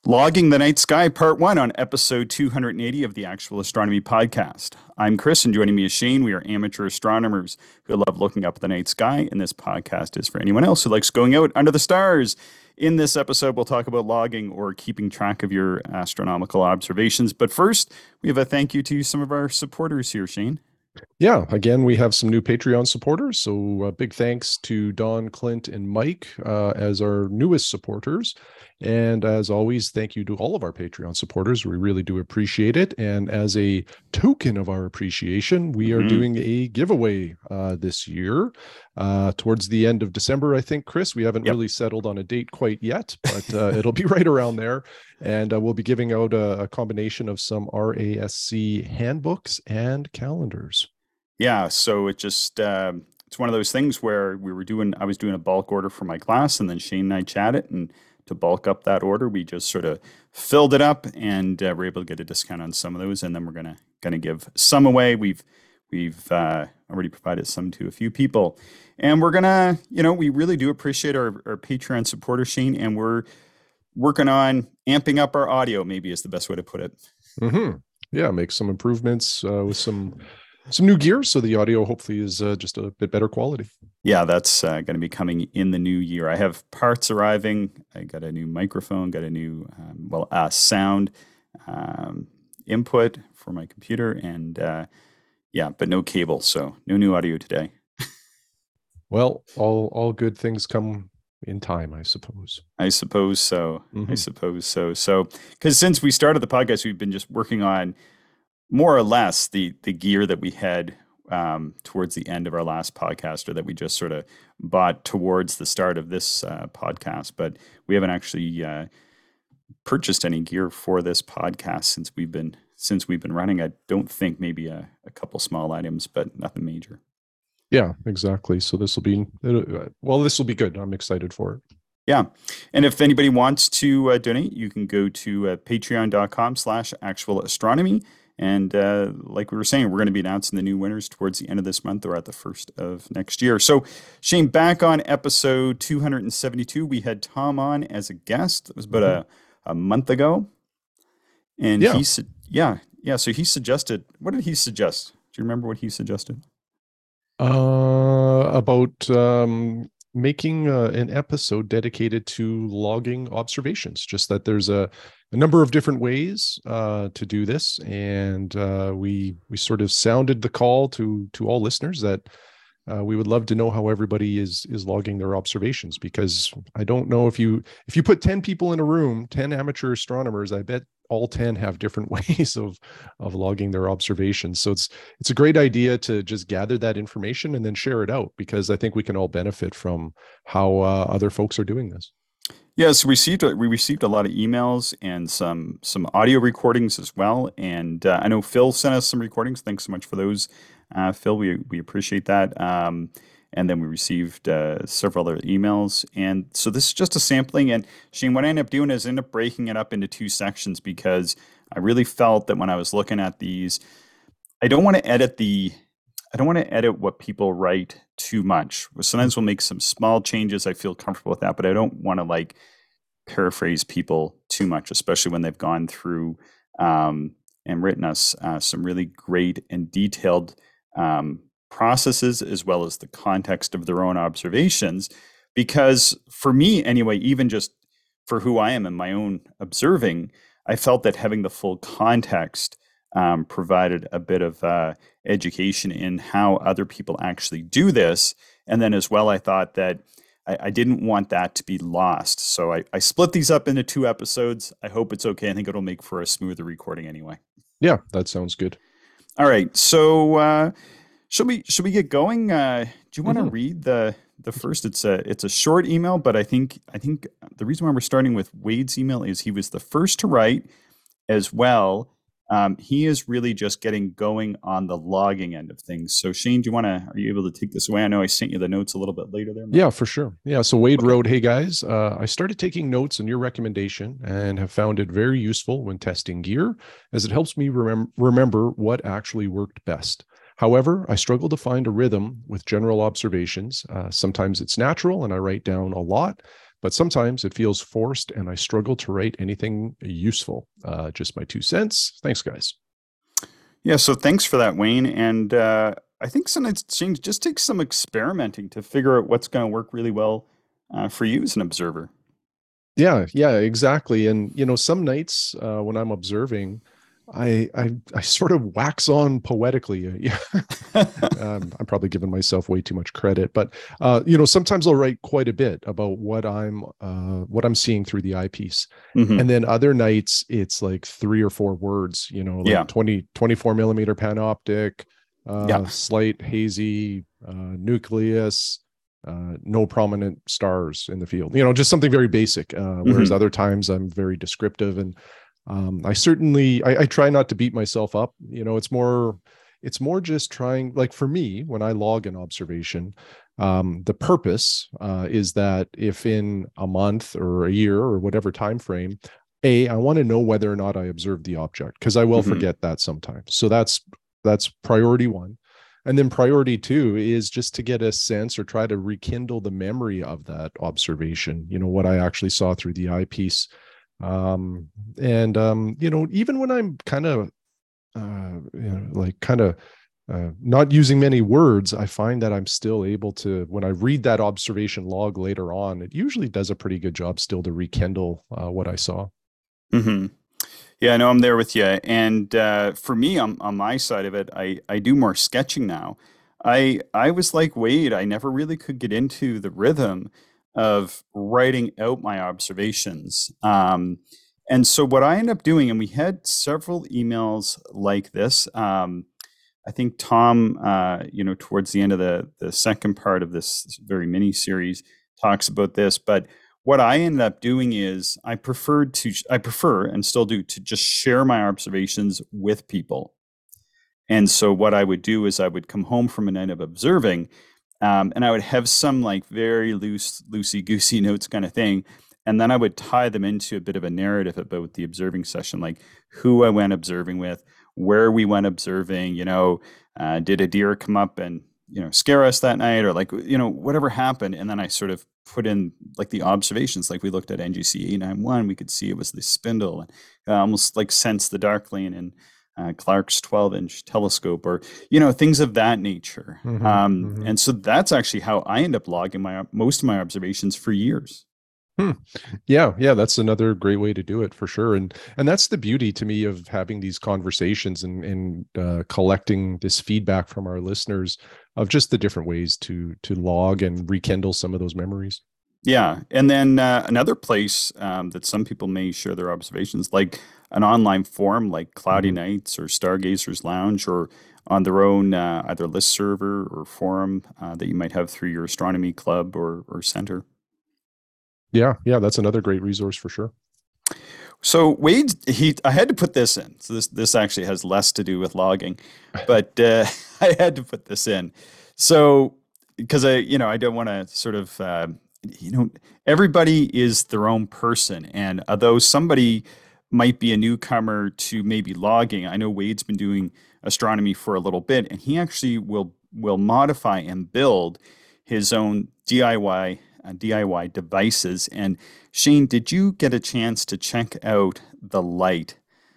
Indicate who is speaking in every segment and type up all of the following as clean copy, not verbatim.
Speaker 1: Logging the Night Sky, Part 1 on episode 280 of the Actual Astronomy Podcast. I'm Chris, and joining me is Shane. We are amateur astronomers who love looking up at the night sky, and this podcast is for anyone else who likes going out under the stars. In this episode, we'll talk about logging or keeping track of your astronomical observations. But first, we have a thank you to some of our supporters here, Shane.
Speaker 2: Yeah, again, we have some new Patreon supporters. So big thanks to Don, Clint, and Mike as our newest supporters. And as always, thank you to all of our Patreon supporters. We really do appreciate it. And as a token of our appreciation, we are doing a giveaway this year towards the end of December, I think, Chris. We haven't really settled on a date quite yet, but it'll be right around there. And we'll be giving out a combination of some RASC handbooks and calendars.
Speaker 1: Yeah, so it's one of those things where I was doing a bulk order for my class, and then Shane and I chatted, and to bulk up that order, we just sort of filled it up, and we're able to get a discount on some of those, and then we're gonna give some away. We've already provided some to a few people, and we really do appreciate our Patreon supporters, Shane, and we're working on amping up our audio, maybe is the best way to put it.
Speaker 2: Mm-hmm. Yeah, make some improvements with some new gear, so the audio hopefully is just a bit better quality.
Speaker 1: Yeah, that's going to be coming in the new year. I have parts arriving. I got a new microphone, got a new sound input for my computer, and but no cable, so no new audio today.
Speaker 2: Well, all good things come in time, I suppose.
Speaker 1: I suppose so. Mm-hmm. I suppose so. So, because since we started the podcast, we've been just working on more or less the gear that we had towards the end of our last podcast, or that we just sort of bought towards the start of this podcast. But we haven't actually purchased any gear for this podcast since we've been running. I don't think, maybe a couple small items, but nothing major.
Speaker 2: Yeah, exactly. So this will be good. I'm excited for it.
Speaker 1: Yeah. And if anybody wants to donate, you can go to patreon.com/actualastronomy. And like we were saying, we're going to be announcing the new winners towards the end of this month or at the first of next year. So, Shane, back on episode 272, we had Tom on as a guest. It was about a month ago. And he said, so he suggested, what did he suggest? Do you remember what he suggested?
Speaker 2: About making an episode dedicated to logging observations. Just that there's a number of different ways to do this, and we sort of sounded the call to all listeners that we would love to know how everybody is logging their observations, because I don't know if you put 10 people in a room, 10 amateur astronomers, I bet all 10 have different ways of logging their observations. So it's a great idea to just gather that information and then share it out, because I think we can all benefit from how other folks are doing this.
Speaker 1: Yes, we received a lot of emails and some audio recordings as well. And I know Phil sent us some recordings. Thanks so much for those, Phil. We appreciate that. And then we received several other emails. And so this is just a sampling. And Shane, what I ended up doing is breaking it up into two sections, because I really felt that when I was looking at these, I don't want to edit what people write too much. Sometimes we'll make some small changes. I feel comfortable with that, but I don't want to paraphrase people too much, especially when they've gone through and written us some really great and detailed processes, as well as the context of their own observations. Because for me anyway, even just for who I am and my own observing, I felt that having the full context provided a bit of education in how other people actually do this. And then as well, I thought that I didn't want that to be lost. So I split these up into two episodes. I hope it's okay. I think it'll make for a smoother recording anyway.
Speaker 2: Yeah, that sounds good.
Speaker 1: All right. So should we get going? Do you want to read the first? It's a short email, but I think the reason why we're starting with Wade's email is he was the first to write as well. He is really just getting going on the logging end of things. So Shane, are you able to take this away? I know I sent you the notes a little bit later there.
Speaker 2: Yeah, for sure. Yeah. So Wade wrote, "Hey guys, I started taking notes on your recommendation and have found it very useful when testing gear, as it helps me remember what actually worked best. However, I struggle to find a rhythm with general observations. Sometimes it's natural and I write down a lot, but sometimes it feels forced and I struggle to write anything useful. Just my 2 cents. Thanks, guys.
Speaker 1: Yeah, so thanks for that, Wayne. And I think sometimes change just takes some experimenting to figure out what's going to work really well for you as an observer.
Speaker 2: Yeah, yeah, exactly. And some nights when I'm observing, I sort of wax on poetically. Yeah, I'm probably giving myself way too much credit, but sometimes I'll write quite a bit about what I'm seeing through the eyepiece.
Speaker 1: Hmm.
Speaker 2: And then other nights it's like 3 or 4 words, like
Speaker 1: Yeah,
Speaker 2: 24 millimeter panoptic,
Speaker 1: yeah.
Speaker 2: slight hazy, nucleus, no prominent stars in the field, just something very basic. Whereas
Speaker 1: Hmm.
Speaker 2: other times I'm very descriptive, and I try not to beat myself up. It's more just trying, like for me, when I log an observation, the purpose is that if in a month or a year or whatever time frame, I want to know whether or not I observed the object, because I will
Speaker 1: Hmm.
Speaker 2: forget that sometimes. So that's priority one. And then priority two is just to get a sense or try to rekindle the memory of that observation, what I actually saw through the eyepiece. And even when I'm kind of like kind of not using many words, I find that I'm still able to, when I read that observation log later on, it usually does a pretty good job still to rekindle what I saw.
Speaker 1: Hmm. Yeah, no, I'm there with you. And for me, on my side of it, I do more sketching now. I was like Wade. I never really could get into the rhythm of writing out my observations. And so what I end up doing, and we had several emails like this. I think Tom, towards the end of the second part of this very mini series, talks about this. But what I ended up doing is I prefer and still do to just share my observations with people. And so what I would do is I would come home from a night of observing, and I would have some like very loosey goosey notes kind of thing. And then I would tie them into a bit of a narrative about the observing session, like who I went observing with, where we went observing, did a deer come up and, scare us that night, or like, whatever happened. And then I sort of put in like the observations, like we looked at NGC 891, we could see it was the spindle, and almost like sense the dark lane in Clark's 12-inch telescope, or things of that nature.
Speaker 2: Mm-hmm, mm-hmm.
Speaker 1: And so that's actually how I end up logging my most of my observations for years.
Speaker 2: Hmm. Yeah, yeah, that's another great way to do it for sure. And that's the beauty to me of having these conversations and collecting this feedback from our listeners of just the different ways to log and rekindle some of those memories.
Speaker 1: Yeah, and then another place that some people may share their observations, like an online forum like Cloudy
Speaker 2: Mhm.
Speaker 1: Nights or Stargazers Lounge, or on their own either list server or forum that you might have through your astronomy club or center.
Speaker 2: Yeah, yeah, that's another great resource for sure.
Speaker 1: So Wade, I had to put this in. So this actually has less to do with logging, but I had to put this in. So because I don't want to sort of, you know, everybody is their own person, and although somebody might be a newcomer to maybe logging, I know Wade's been doing astronomy for a little bit, and he actually will modify and build his own DIY devices. And Shane, did you get a chance to check out the light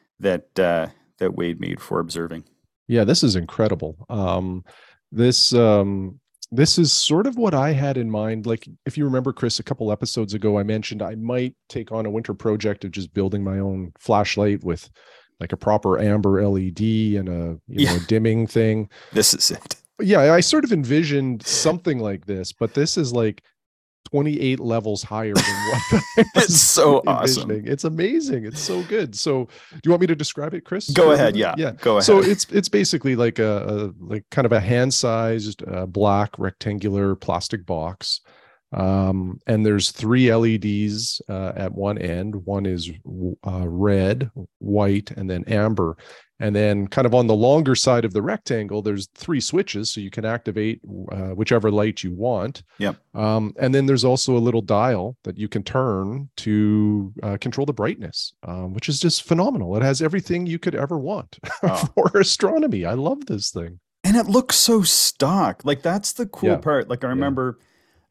Speaker 1: that Wade made for observing?
Speaker 2: Yeah, this is incredible. This this is sort of what I had in mind. Like, if you remember, Chris, a couple episodes ago, I mentioned I might take on a winter project of just building my own flashlight with like a proper amber LED and a
Speaker 1: Yeah,
Speaker 2: a dimming thing.
Speaker 1: this is it.
Speaker 2: Yeah, I sort of envisioned something like this, but this is like 28 levels higher than what I
Speaker 1: It's
Speaker 2: was
Speaker 1: so awesome.
Speaker 2: envisioning. It's amazing. It's so good. So, do you want me to describe it, Chris,
Speaker 1: Go
Speaker 2: for
Speaker 1: ahead.
Speaker 2: everybody?
Speaker 1: Yeah,
Speaker 2: Yeah.
Speaker 1: go
Speaker 2: So
Speaker 1: ahead.
Speaker 2: it's basically like a like kind of a hand-sized black rectangular plastic box. And there's three LEDs at one end. One is red, white, and then amber. And then, kind of on the longer side of the rectangle, there's three switches, so you can activate whichever light you want.
Speaker 1: Yep.
Speaker 2: And then there's also a little dial that you can turn to control the brightness, which is just phenomenal. It has everything you could ever want
Speaker 1: Oh,
Speaker 2: for astronomy. I love this thing.
Speaker 1: and it looks so stock. Like that's the cool
Speaker 2: Yeah,
Speaker 1: part. Like I
Speaker 2: yeah.
Speaker 1: remember.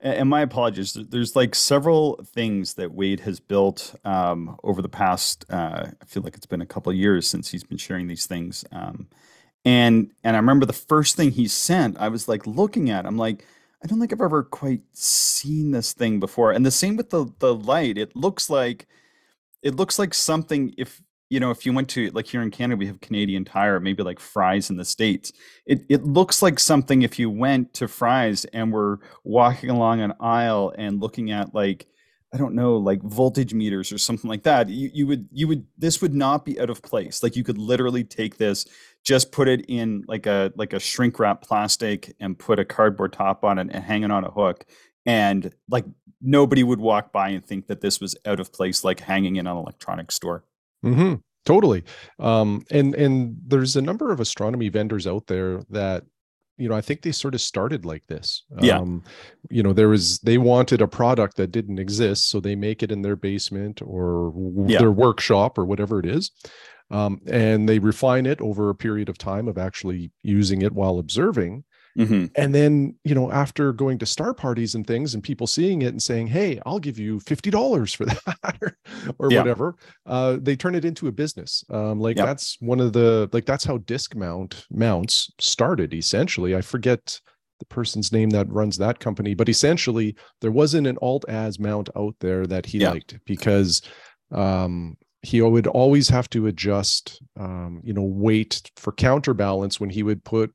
Speaker 1: And my apologies. There's like several things that Wade has built over the past. I feel like it's been a couple of years since he's been sharing these things. And I remember the first thing he sent. I was like looking at. I'm like, I don't think I've ever quite seen this thing before. And the same with the light. It looks like something if you went to like here in Canada, we have Canadian Tire, maybe like Fry's in the States. It looks like something if you went to Fry's and were walking along an aisle and looking at like I don't know, like voltage meters or something like that. You would this would not be out of place. Like you could literally take this, just put it in like a shrink wrap plastic and put a cardboard top on it and hang it on a hook. And like nobody would walk by and think that this was out of place, like hanging in an electronics store.
Speaker 2: Hmm. Totally. And there's a number of astronomy vendors out there that, I think they sort of started like this.
Speaker 1: Yeah.
Speaker 2: They wanted a product that didn't exist, so they make it in their basement or
Speaker 1: Yeah.
Speaker 2: their workshop or whatever it is. And they refine it over a period of time of actually using it while observing.
Speaker 1: Hmm.
Speaker 2: And then, after going to star parties and things and people seeing it and saying, hey, I'll give you $50 for that or
Speaker 1: Yeah.
Speaker 2: whatever, they turn it into a business.
Speaker 1: Yeah.
Speaker 2: That's that's how disc mounts started, essentially. I forget the person's name that runs that company, but essentially there wasn't an alt-az mount out there that he
Speaker 1: Yeah.
Speaker 2: liked because he would always have to adjust, weight for counterbalance when he would put,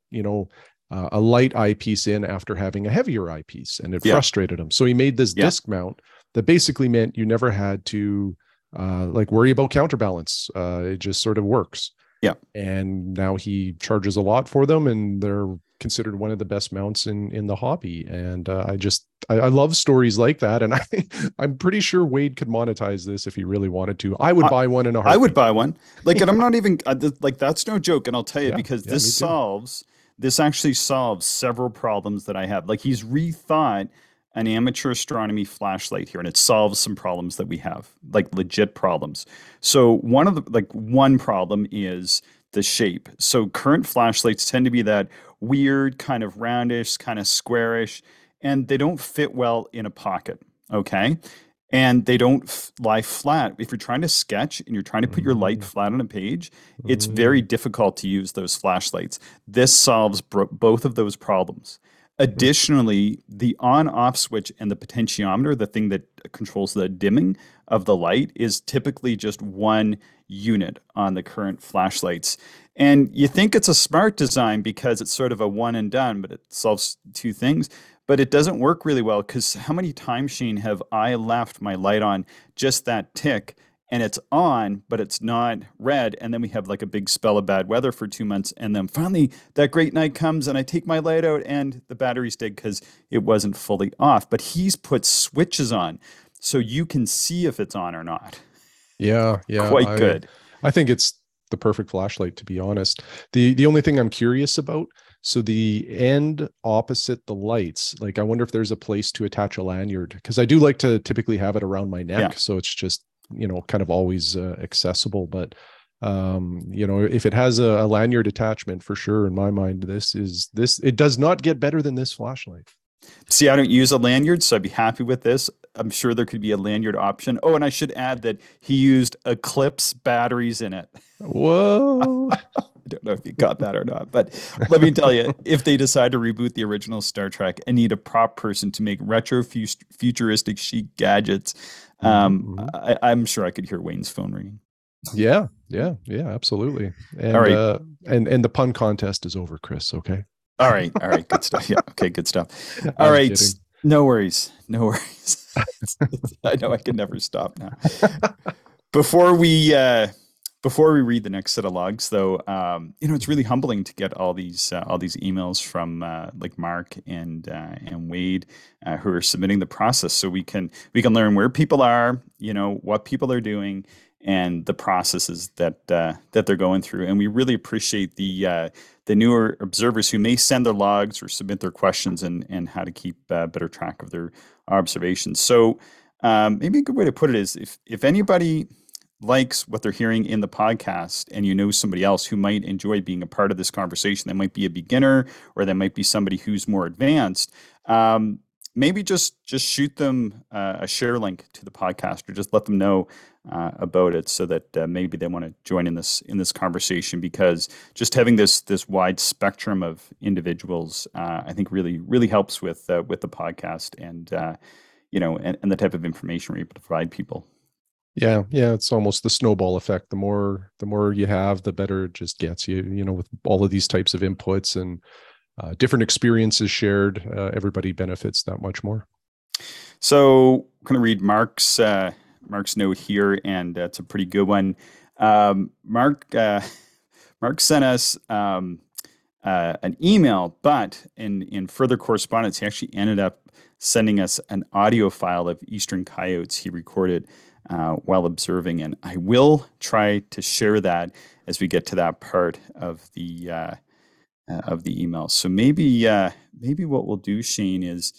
Speaker 2: a light eyepiece in after having a heavier eyepiece, and it
Speaker 1: Yeah.
Speaker 2: frustrated him. So he made this
Speaker 1: Yeah.
Speaker 2: disc mount that basically meant you never had to worry about counterbalance. It just sort of works.
Speaker 1: Yeah.
Speaker 2: And now he charges a lot for them, and they're considered one of the best mounts in the hobby. And I love stories like that, and I'm pretty sure Wade could monetize this if he really wanted to. I would
Speaker 1: I,
Speaker 2: buy one in a
Speaker 1: I would
Speaker 2: heartbeat.
Speaker 1: buy one. Like, and I'm not even like that's no joke. And I'll tell you
Speaker 2: Yeah,
Speaker 1: because
Speaker 2: yeah, me too.
Speaker 1: this actually solves several problems that I have. Like he's rethought an amateur astronomy flashlight here, and it solves some problems that we have, like legit problems. So one problem is the shape. So current flashlights tend to be that weird kind of roundish, kind of squarish, and they don't fit well in a pocket. Okay. And they don't lie flat. If you're trying to sketch and you're trying to put your light
Speaker 2: Mm,
Speaker 1: flat on a page, it's very
Speaker 2: mm,
Speaker 1: difficult to use those flashlights. This solves both of those problems.
Speaker 2: mm,
Speaker 1: Additionally, the on-off switch and the potentiometer, the thing that controls the dimming of the light, is typically just one unit on the current flashlights. And you think it's a smart design because it's sort of a one and done, but it solves two things. But it doesn't work really well because how many times, Shane, have I left my light on just that tick and it's on, but it's not red. And then we have like a big spell of bad weather for 2 months. And then finally that great night comes and I take my light out and the battery's dead because it wasn't fully off. But he's put switches on so you can see if it's on or not.
Speaker 2: yeah, yeah.
Speaker 1: Quite good.
Speaker 2: I think it's the perfect flashlight, to be honest. The only thing I'm curious about, so the end opposite the lights, like I wonder if there's a place to attach a lanyard, because I do like to typically have it around my
Speaker 1: Yeah.
Speaker 2: neck, so it's just kind of always accessible. But if it has a lanyard attachment, for sure, in my mind, it does not get better than this flashlight.
Speaker 1: See, I don't use a lanyard, so I'd be happy with this. I'm sure there could be a lanyard option. Oh, and I should add that he used Eclipse batteries in it.
Speaker 2: Whoa.
Speaker 1: I don't know if you got that or not, but let me tell you, if they decide to reboot the original Star Trek and need a prop person to make retro futuristic chic gadgets,
Speaker 2: Mhm, mhm.
Speaker 1: I'm sure I could hear Wayne's phone ringing.
Speaker 2: Yeah, yeah, yeah, absolutely.
Speaker 1: All
Speaker 2: And
Speaker 1: right.
Speaker 2: the pun contest is over, Chris. Okay.
Speaker 1: All right. All right. Good stuff. Yeah. Okay. Good stuff. All
Speaker 2: I'm
Speaker 1: right.
Speaker 2: kidding.
Speaker 1: No worries. No worries. I know I can never stop now. Before we before we read the next set of logs, though, it's really humbling to get all these emails from like Mark and Wade who are submitting the process, so we can learn where people are, what people are doing, and the processes that they're going through. And we really appreciate the newer observers who may send their logs or submit their questions and how to keep better track of their observations. So maybe a good way to put it is if anybody likes what they're hearing in the podcast and you know somebody else who might enjoy being a part of this conversation, that might be a beginner or that might be somebody who's more advanced, maybe just shoot them a share link to the podcast, or just let them know about it, so that maybe they want to join in this conversation, because just having this wide spectrum of individuals, I think really helps with the podcast, and and the type of information we're able to provide people.
Speaker 2: Yeah, yeah, it's almost the snowball effect. The more you have, the better it just gets. With all of these types of inputs and different experiences shared, everybody benefits that much more.
Speaker 1: So I'm going to read Mark's note here, and it's a pretty good one. Mark sent us an email, but in further correspondence, he actually ended up sending us an audio file of eastern coyotes he recorded while observing, and I will try to share that as we get to that part of the email. So maybe what we'll do, Shane, is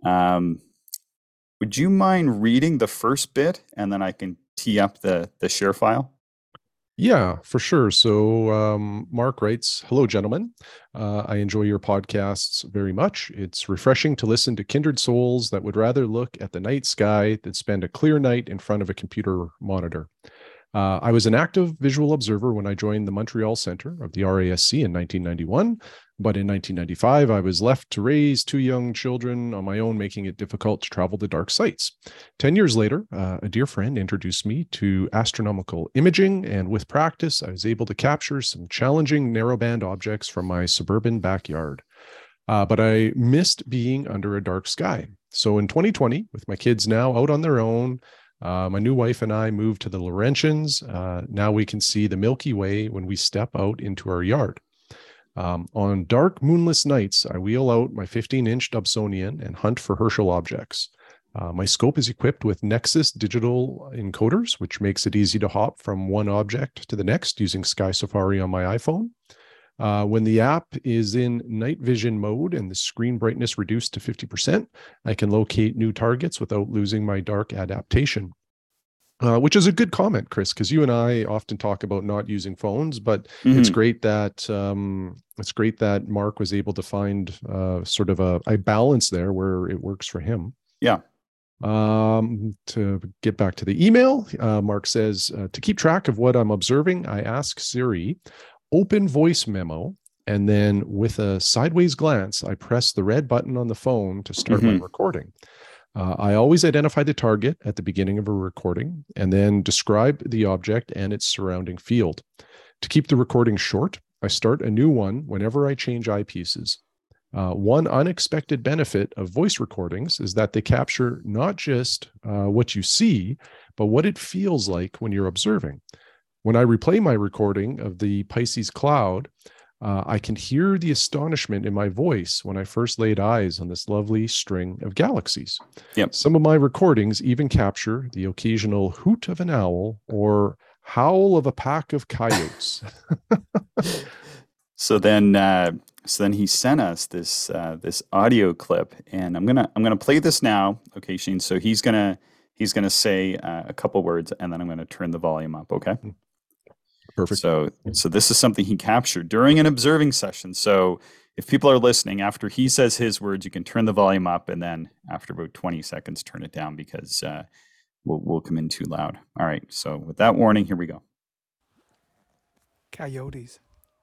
Speaker 1: would you mind reading the first bit, and then I can tee up the share file?
Speaker 2: Yeah, for sure. So Mark writes, "Hello, gentlemen. I enjoy your podcasts very much. It's refreshing to listen to kindred souls that would rather look at the night sky than spend a clear night in front of a computer monitor. I was an active visual observer when I joined the Montreal Center of the RASC in 1991, but in 1995, I was left to raise two young children on my own, making it difficult to travel to dark sites. 10 years later, a dear friend introduced me to astronomical imaging, and with practice, I was able to capture some challenging narrowband objects from my suburban backyard. But I missed being under a dark sky. So in 2020, with my kids now out on their own, my new wife and I moved to the Laurentians. Now we can see the Milky Way when we step out into our yard. On dark, moonless nights, I wheel out my 15-inch Dobsonian and hunt for Herschel objects. My scope is equipped with Nexus digital encoders, which makes it easy to hop from one object to the next using Sky Safari on my iPhone. When the app is in night vision mode and the screen brightness reduced to 50%, I can locate new targets without losing my dark adaptation." Which is a good comment, Chris, because you and I often talk about not using phones, but it's
Speaker 1: Mm-hmm.
Speaker 2: great that Mark was able to find sort of a balance there where it works for him.
Speaker 1: Yeah.
Speaker 2: To get back to the email, Mark says, "To keep track of what I'm observing, I ask Siri, open voice memo, and then with a sideways glance, I press the red button on the phone to start my
Speaker 1: Mm-hmm.
Speaker 2: recording. I always identify the target at the beginning of a recording and then describe the object and its surrounding field. To keep the recording short, I start a new one whenever I change eyepieces. One unexpected benefit of voice recordings is that they capture not just what you see, but what it feels like when you're observing. When I replay my recording of the Pisces cloud, I can hear the astonishment in my voice when I first laid eyes on this lovely string of galaxies.
Speaker 1: Yep.
Speaker 2: Some of my recordings even capture the occasional hoot of an owl or howl of a pack of coyotes."
Speaker 1: So then he sent us this audio clip, and I'm gonna play this now. Okay, Shane. So he's gonna say a couple words, and then I'm gonna turn the volume up. Okay.
Speaker 2: Perfect.
Speaker 1: So this is something he captured during an observing session. So if people are listening, after he says his words, you can turn the volume up, and then after about 20 seconds, turn it down, because we'll come in too loud. All right. So with that warning, here we go.
Speaker 3: Coyotes.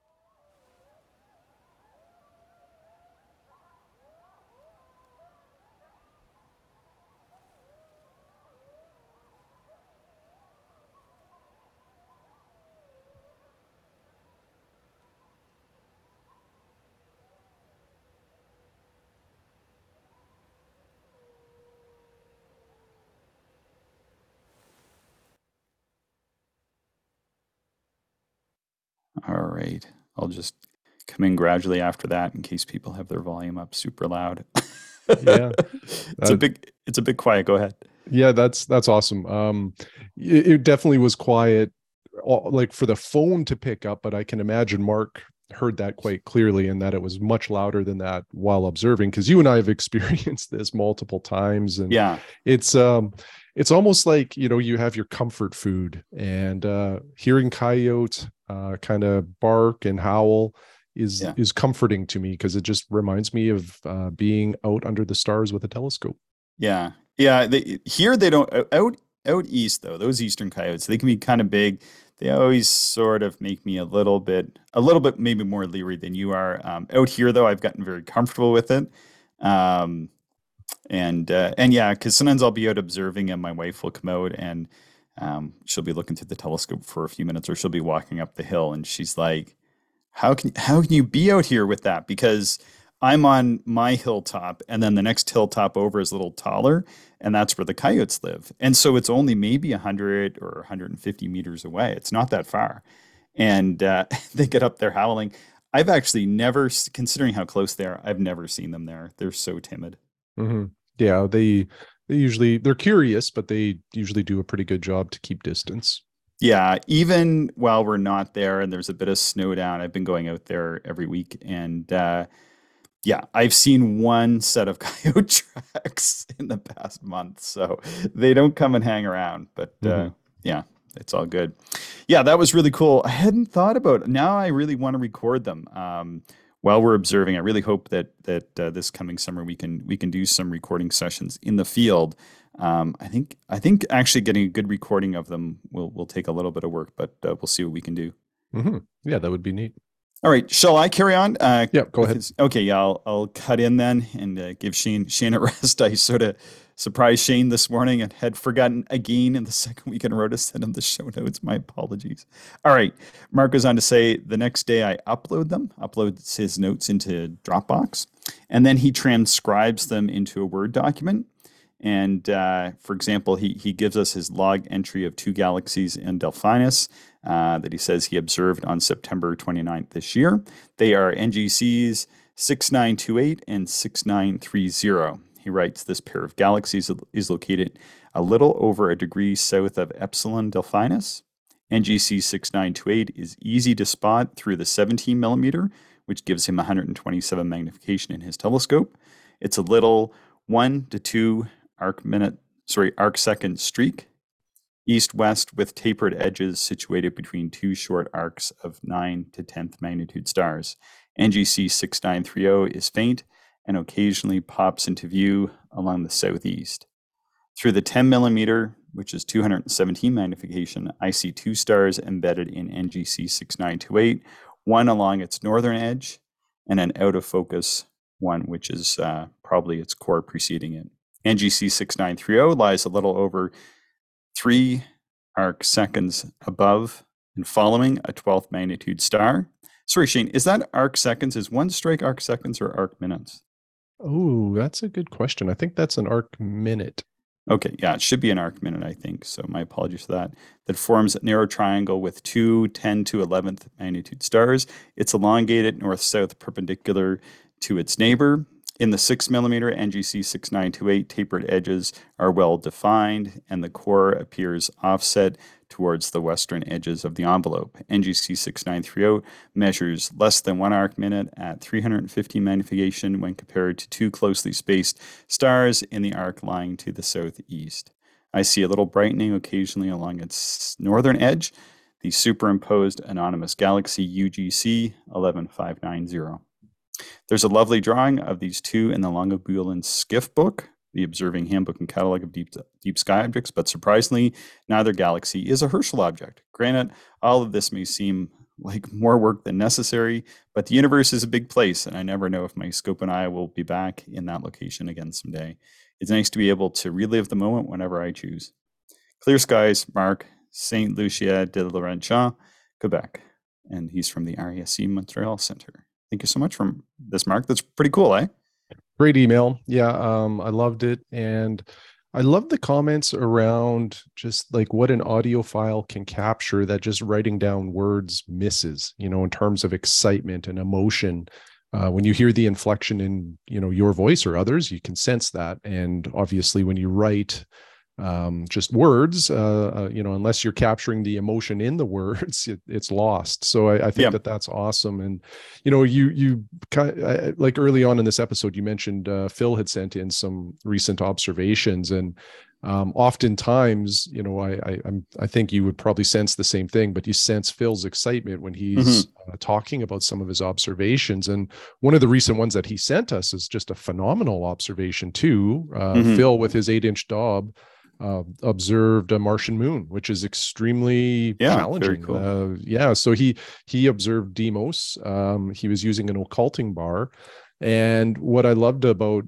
Speaker 1: All right. I'll just come in gradually after that, in case people have their volume up super loud.
Speaker 2: Yeah.
Speaker 1: It's a bit quiet. Go ahead.
Speaker 2: Yeah, that's awesome. It definitely was quiet, like for the phone to pick up, but I can imagine Mark heard that quite clearly, and that it was much louder than that while observing, because you and I have experienced this multiple times, and
Speaker 1: Yeah.
Speaker 2: it's almost like, you have your comfort food, and hearing coyotes kind of bark and howl
Speaker 1: Yeah.
Speaker 2: is comforting to me because it just reminds me of being out under the stars with a telescope.
Speaker 1: Yeah. Yeah. Here they don't out east though, those eastern coyotes, they can be kind of big. They always sort of make me a little bit maybe more leery than you are. Out here though, I've gotten very comfortable with it. Um, and yeah, because sometimes I'll be out observing and my wife will come out and she'll be looking through the telescope for a few minutes, or she'll be walking up the hill and she's like, how can you be out here with that? Because I'm on my hilltop, and then the next hilltop over is a little taller, and that's where the coyotes live. And so it's only maybe 100 or 150 meters away. It's not that far, and they get up there howling. I've actually never, considering how close they are, I've never seen them there. They're so timid.
Speaker 2: Hmm. Yeah, they usually they're curious, but they usually do a pretty good job to keep distance.
Speaker 1: Yeah, even while we're not there and there's a bit of snow down, I've been going out there every week, and yeah, I've seen one set of coyote tracks in the past month, so they don't come and hang around. But
Speaker 2: Hmm.
Speaker 1: yeah, it's all good. Yeah, that was really cool. I hadn't thought about it. Now I really want to record them while we're observing. I really hope that this coming summer we can do some recording sessions in the field. I think actually getting a good recording of them will take a little bit of work, but we'll see what we can do.
Speaker 2: Hmm. Yeah, that would be neat.
Speaker 1: All right, shall I carry on?
Speaker 2: Yeah, go
Speaker 1: With
Speaker 2: ahead.
Speaker 1: his okay, yeah, I'll cut in then and give Shane a rest. I sort of surprised Shane this morning and had forgotten again in the second week in a row to send him the show notes. My apologies. All right, Mark goes on to say the next day I uploads his notes into Dropbox, and then he transcribes them into a Word document. And for example, he gives us his log entry of two galaxies in Delphinus that he says he observed on September 29th this year. They are NGCs 6928 and 6930. He writes this pair of galaxies is located a little over a degree south of Epsilon Delphinus. NGC 6928 is easy to spot through the 17 millimeter, which gives him 127 magnification in his telescope. It's a little 1 to 2 arc second streak, east west with tapered edges situated between two short arcs of 9 to 10th magnitude stars. NGC 6930 is faint and occasionally pops into view along the southeast. Through the 10 millimeter, which is 217 magnification, I see two stars embedded in NGC 6928, one along its northern edge and an out of focus one, which is probably its core preceding it. NGC 6930 lies a little over 3 arc seconds above and following a 12th magnitude star. Sorry, Shane, is that arc seconds? Is one strike arc seconds or arc minutes?
Speaker 2: Oh, that's a good question. I think that's an arc minute.
Speaker 1: Okay, yeah, it should be an arc minute, I think. So my apologies for that. That forms a narrow triangle with two 10 to 11th magnitude stars. It's elongated north-south perpendicular to its neighbor. In the 6 millimeter NGC 6928, tapered edges are well defined, and the core appears offset towards the western edges of the envelope. NGC 6930 measures less than 1 arc minute at 350 magnification when compared to two closely spaced stars in the arc lying to the southeast. I see a little brightening occasionally along its northern edge, the superimposed anonymous galaxy UGC 11590. There's a lovely drawing of these two in the Longobulin Skiff book, the Observing Handbook and Catalog of Deep Sky Objects, but surprisingly, neither galaxy is a Herschel object. Granted, all of this may seem like more work than necessary, but the universe is a big place, and I never know if my scope and I will be back in that location again someday. It's nice to be able to relive the moment whenever I choose. Clear skies, Mark, Saint Lucia de Laurentian, Quebec. And he's from the RESC Montreal Center. Thank you so much for this, Mark. That's pretty cool, eh?
Speaker 2: Great email. Yeah, I loved it. And I love the comments around just like what an audio file can capture that just writing down words misses, in terms of excitement and emotion. When you hear the inflection in, your voice or others, you can sense that. And obviously when you write just words, unless you're capturing the emotion in the words, it's lost. So I think
Speaker 1: Yeah.
Speaker 2: that's awesome. And you like early on in this episode, you mentioned Phil had sent in some recent observations, and Oftentimes, I think you would probably sense the same thing, but you sense Phil's excitement when he's
Speaker 1: Hmm.
Speaker 2: talking about some of his observations. And one of the recent ones that he sent us is just a phenomenal observation too.
Speaker 1: Hmm.
Speaker 2: Phil, with his 8-inch Dob, observed a Martian moon, which is extremely
Speaker 1: Yeah, very
Speaker 2: challenging.
Speaker 1: cool.
Speaker 2: Yeah, so he observed Deimos. He was using an occulting bar, and what I loved about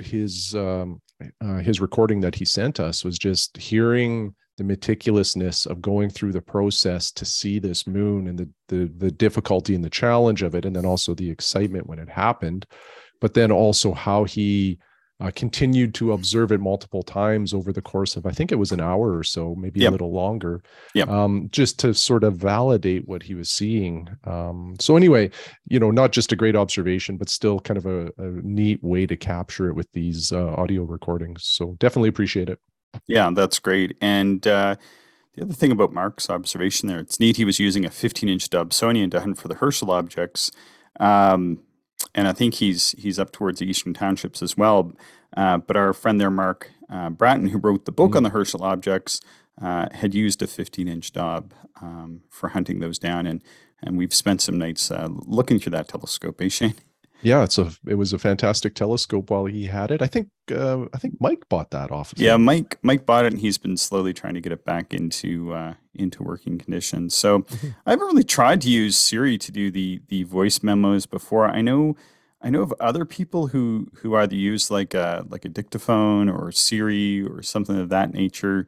Speaker 2: his recording that he sent us was just hearing the meticulousness of going through the process to see this moon and the difficulty and the challenge of it, and then also the excitement when it happened, but then also how he continued to observe it multiple times over the course of, I think it was an hour or so, maybe a
Speaker 1: Yep.
Speaker 2: little longer,
Speaker 1: Yep.
Speaker 2: just to sort of validate what he was seeing. So anyway, not just a great observation, but still kind of a neat way to capture it with these audio recordings. So definitely appreciate it.
Speaker 1: Yeah, that's great. And the other thing about Mark's observation there, it's neat. He was using a 15-inch Dobsonian to hunt for the Herschel objects, um, and I think he's up towards the Eastern Townships as well. But our friend there, Mark Bratton, who wrote the book on
Speaker 2: Mhm.
Speaker 1: the Herschel objects, had used a 15-inch Dob for hunting those down, and we've spent some nights looking through that telescope, eh, Shane?
Speaker 2: Yeah, it was a fantastic telescope while he had it. I think Mike bought that off of
Speaker 1: Yeah,
Speaker 2: him.
Speaker 1: Mike bought it, and he's been slowly trying to get it back into working condition. So
Speaker 2: Mhm.
Speaker 1: I haven't really tried to use Siri to do the voice memos before. I know of other people who either use like a dictaphone or Siri or something of that nature.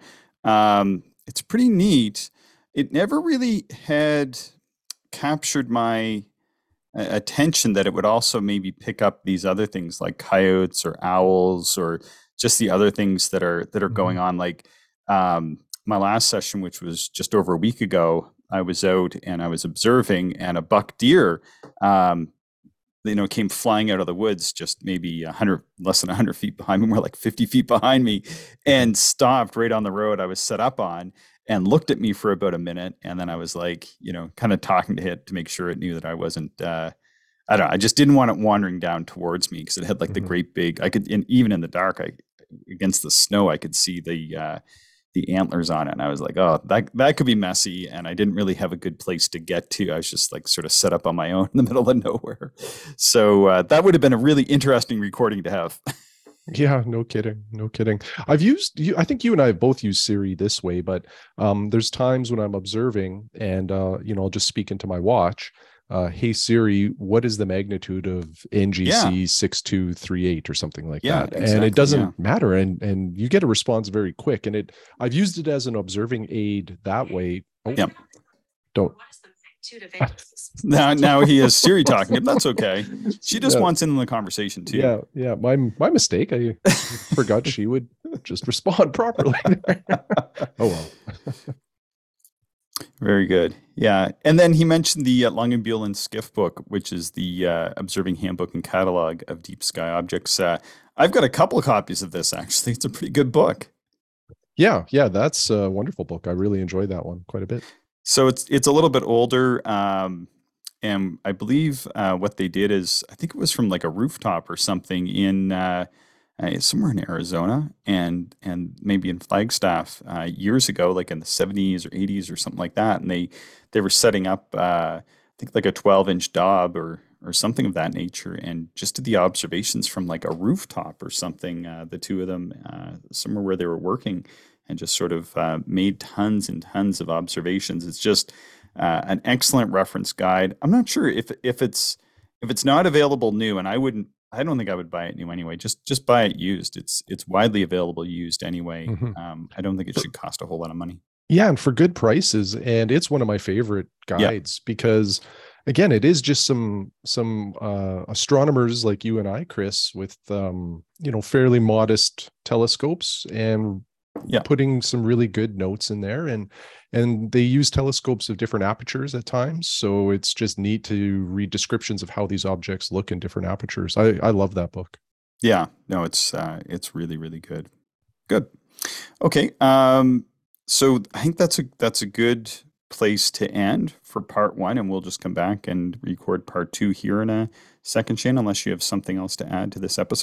Speaker 1: It's pretty neat. It never really had captured my attention that it would also maybe pick up these other things like coyotes or owls or just the other things that are going
Speaker 2: Mhm.
Speaker 1: on. Like my last session, which was just over a week ago, I was out and I was observing, and a buck deer, um, came flying out of the woods, just maybe 100, less than 100 feet behind me, more like 50 feet behind me,
Speaker 2: Mhm.
Speaker 1: and stopped right on the road I was set up on and looked at me for about a minute. And then I was like, kind of talking to it to make sure it knew that I wasn't, I don't know. I just didn't want it wandering down towards me because it had like the
Speaker 2: Mhm.
Speaker 1: great big. I could, and even in the dark, against the snow, I could see the antlers on it, and I was like, oh, that could be messy. And I didn't really have a good place to get to. I was just like sort of set up on my own in the middle of nowhere. So that would have been a really interesting recording to have.
Speaker 2: Yeah, no kidding. No kidding. I've used you, I think you and I have both used Siri this way, but there's times when I'm observing and I'll just speak into my watch. Hey Siri, what is the magnitude of
Speaker 1: Yeah,
Speaker 2: NGC 6238 or something like
Speaker 1: yeah,
Speaker 2: that? And it
Speaker 1: exactly. Yeah,
Speaker 2: doesn't matter. And you get a response very quick. And I've used it as an observing aid that way. Oh,
Speaker 1: yeah.
Speaker 2: don't.
Speaker 1: Now he has Siri talking to him. That's okay. She just
Speaker 2: Yeah,
Speaker 1: wants in on the conversation too.
Speaker 2: yeah. My mistake. I forgot she would just respond properly. Oh well.
Speaker 1: Very good. Yeah. And then he mentioned the Longenbuehlen Skiff book, which is the Observing Handbook and Catalog of Deep Sky Objects. I've got a couple of copies of this, actually. It's a pretty good book.
Speaker 2: Yeah, that's a wonderful book. I really enjoyed that one quite a bit.
Speaker 1: So it's a little bit older. And I believe what they did is, I think it was from like a rooftop or something in somewhere in Arizona and maybe in Flagstaff years ago, like in the 70s or 80s or something like that. And they were setting up, I think like a 12-inch Dob or something of that nature, and just did the observations from like a rooftop or something. The two of them, somewhere where they were working, and just sort of made tons and tons of observations. It's just an excellent reference guide. I'm not sure if it's not available new, and I don't think I would buy it new anyway. Just buy it used. It's widely available used anyway.
Speaker 2: Mhm.
Speaker 1: I don't think it should cost a whole lot of money.
Speaker 2: Yeah, and for good prices. And it's one of my favorite
Speaker 1: Yeah,
Speaker 2: guides because again, it is just some astronomers like you and I, Chris, with fairly modest telescopes and
Speaker 1: yeah,
Speaker 2: putting some really good notes in there, and they use telescopes of different apertures at times, so it's just neat to read descriptions of how these objects look in different apertures. I love that book.
Speaker 1: yeah. No, it's really really good. Good. Okay. So I think that's a good place to end for part one, and we'll just come back and record part two here in a second, Shane, unless you have something else to add to this episode.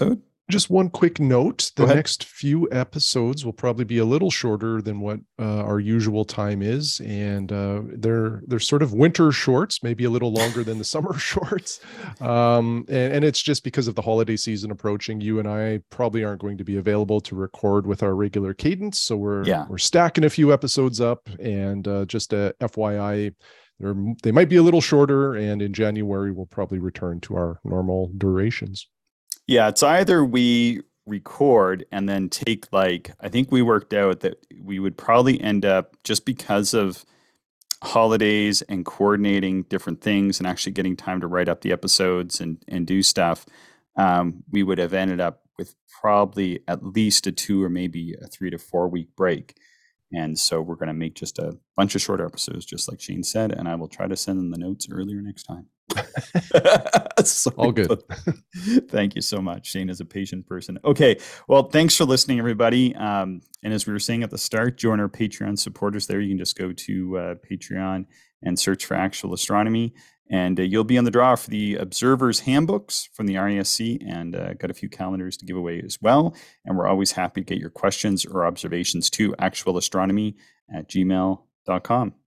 Speaker 2: Just one quick note:
Speaker 1: Go
Speaker 2: the
Speaker 1: ahead.
Speaker 2: next few episodes will probably be a little shorter than what our usual time is, and they're sort of winter shorts, maybe a little longer than the summer shorts. And it's just because of the holiday season approaching. You and I probably aren't going to be available to record with our regular cadence, so
Speaker 1: Yeah.
Speaker 2: we're stacking a few episodes up. And just a FYI, they might be a little shorter, and in January we'll probably return to our normal durations.
Speaker 1: Yeah, it's either we record and then take like, I think we worked out that we would probably end up, just because of holidays and coordinating different things and actually getting time to write up the episodes and do stuff, we would have ended up with probably at least a 2 or maybe a 3 to 4 week break. And so we're going to make just a bunch of shorter episodes, just like Shane said, and I will try to send in the notes earlier next time.
Speaker 2: All
Speaker 1: Sorry,
Speaker 2: good.
Speaker 1: but thank you so much. Shane is a patient person. Okay, well, thanks for listening, everybody. And as we were saying at the start, join our Patreon supporters there. You can just go to Patreon and search for Actual Astronomy, and you'll be on the draw for the Observer's Handbooks from the RASC, and got a few calendars to give away as well. And we're always happy to get your questions or observations to actualastronomy@gmail.com.